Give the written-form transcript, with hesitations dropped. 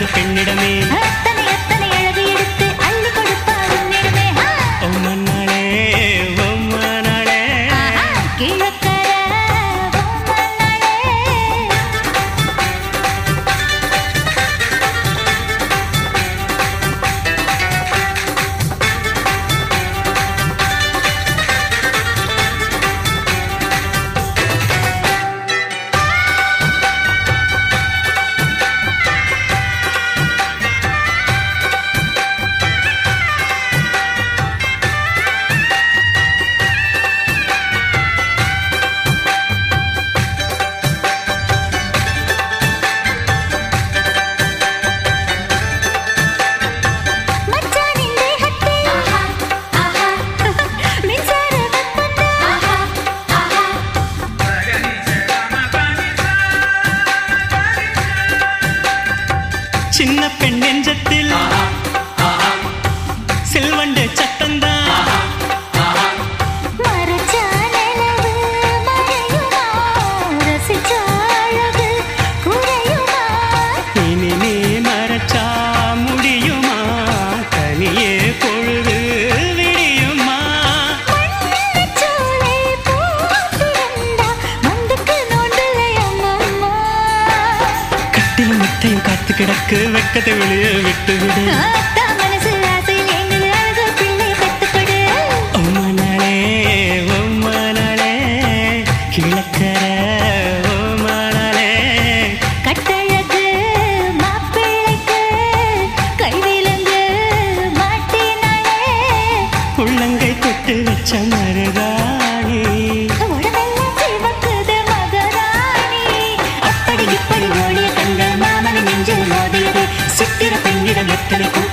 வந்தது பெண்ணிடமே அத்தனை அத்தனை அழகு எடுத்து அள்ளி கொடுப்பார் உன்னிடமே ஓமனாளே ஓமனாளே கிழக்கர சின்ன பெண் நெஞ்சத்தில் செல்வண்டு சத்தந்தான் இனி நீ மறைச்சா முடியுமா தனியே பொழுது விடியுமா கட்டில் முத்தையும் காத்து கிடக்கு வெக்கத்தை வெளியே விட்டு விடு ஓமனாளே ஓமனாளே கிழக்கர ஓமனாளே கட்டழகு மாப்பிள்ளைக்கு கைவிலங்கு மாட்டினாளே உள்ளங்கை தொட்டு வச்ச மருதாணி உடம்பெல்லாம் சிவக்குது மகராணி அப்படி இப்படி ஓடிய கண்கள் மாமனை நெஞ்சில் மோதியது சித்திர பெண்ணிடம் எத்தனை